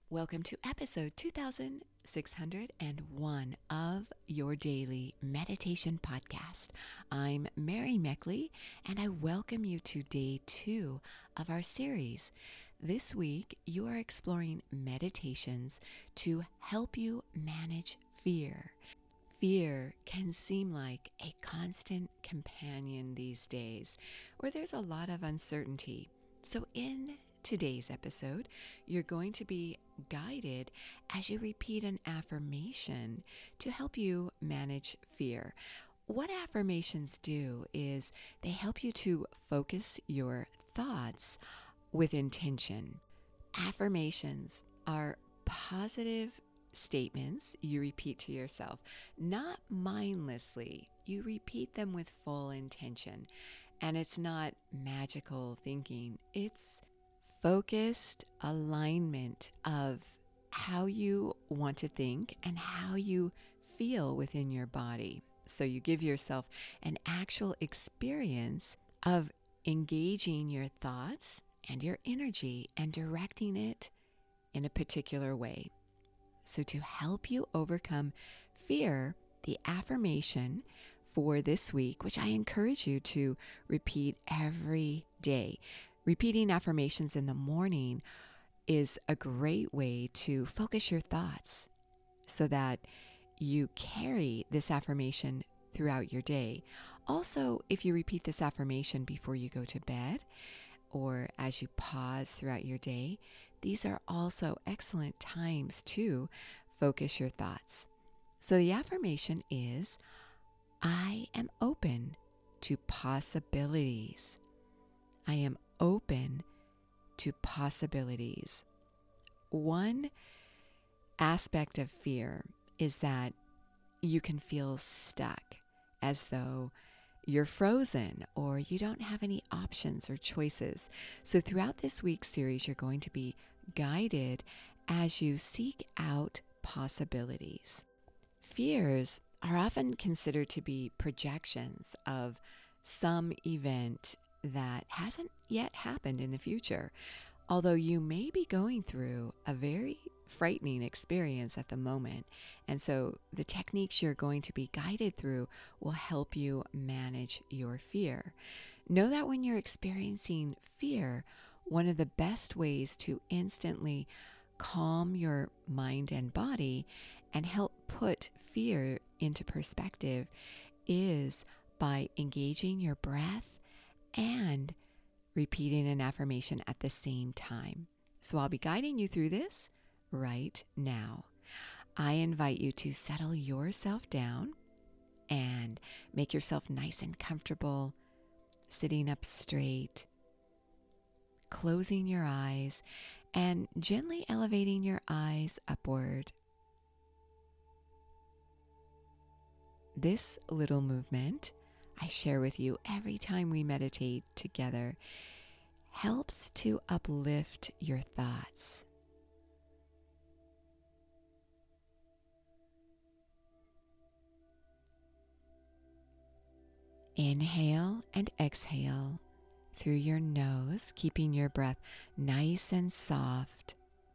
Welcome to episode 2601 of your daily meditation podcast. I'm Mary Meckley, and I welcome you to day 2 of our series. This week, you are exploring meditations to help you manage fear. Fear can seem like a constant companion these days, where there's a lot of uncertainty. So in today's episode, you're going to be guided as you repeat an affirmation to help you manage fear. What affirmations do is they help you to focus your thoughts with intention. Affirmations are positive statements you repeat to yourself, not mindlessly. You repeat them with full intention. And it's not magical thinking. It's focused alignment of how you want to think and how you feel within your body. So you give yourself an actual experience of engaging your thoughts and your energy and directing it in a particular way. So to help you overcome fear, the affirmation for this week, which I encourage you to repeat every day. Repeating affirmations in the morning is a great way to focus your thoughts so that you carry this affirmation throughout your day. Also, if you repeat this affirmation before you go to bed or as you pause throughout your day, these are also excellent times to focus your thoughts. So the affirmation is, I am open to possibilities. I am open to possibilities. One aspect of fear is that you can feel stuck, as though you're frozen or you don't have any options or choices. So throughout this week's series, you're going to be guided as you seek out possibilities. Fears are often considered to be projections of some event that hasn't yet happened in the future, although you may be going through a very frightening experience at the moment. And so the techniques you're going to be guided through will help you manage your fear. Know that when you're experiencing fear, one of the best ways to instantly calm your mind and body and help put fear into perspective is by engaging your breath and repeating an affirmation at the same time. So I'll be guiding you through this right now. I invite you to settle yourself down and make yourself nice and comfortable, sitting up straight, closing your eyes, and gently elevating your eyes upward. This little movement I share with you every time we meditate together helps to uplift your thoughts. Inhale and exhale through your nose, keeping your breath nice and soft.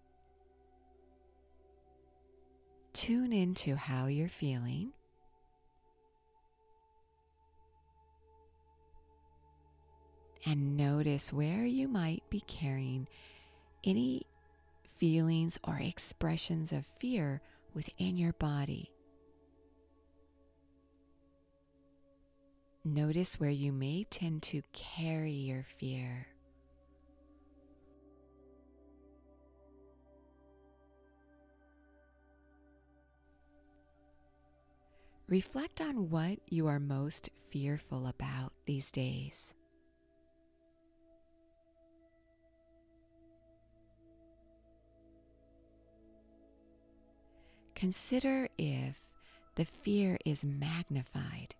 Tune into how you're feeling. And notice where you might be carrying any feelings or expressions of fear within your body. Notice where you may tend to carry your fear. Reflect on what you are most fearful about these days. Consider if the fear is magnified.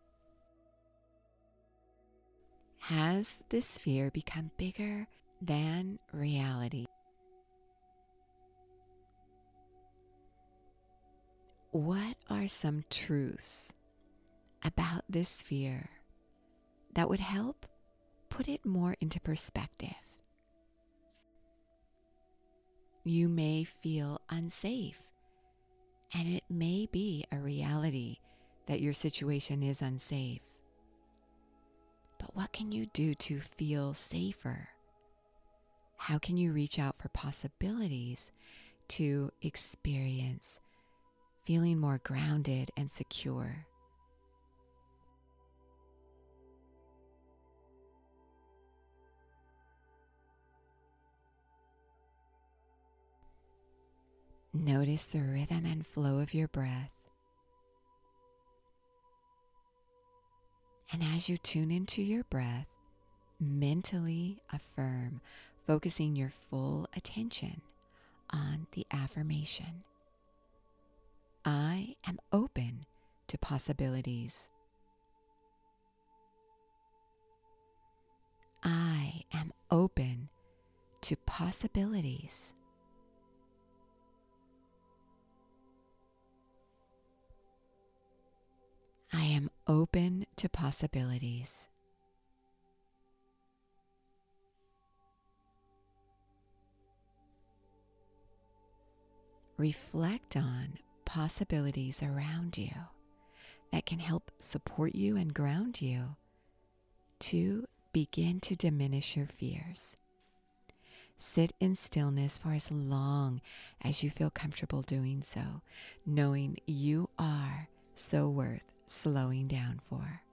Has this fear become bigger than reality? What are some truths about this fear that would help put it more into perspective? You may feel unsafe, and it may be a reality that your situation is unsafe. But what can you do to feel safer? How can you reach out for possibilities to experience feeling more grounded and secure? Notice the rhythm and flow of your breath. And as you tune into your breath, mentally affirm, focusing your full attention on the affirmation. I am open to possibilities. I am open to possibilities. I am open to possibilities. Reflect on possibilities around you that can help support you and ground you to begin to diminish your fears. Sit in stillness for as long as you feel comfortable doing so, knowing you are so worth slowing down for.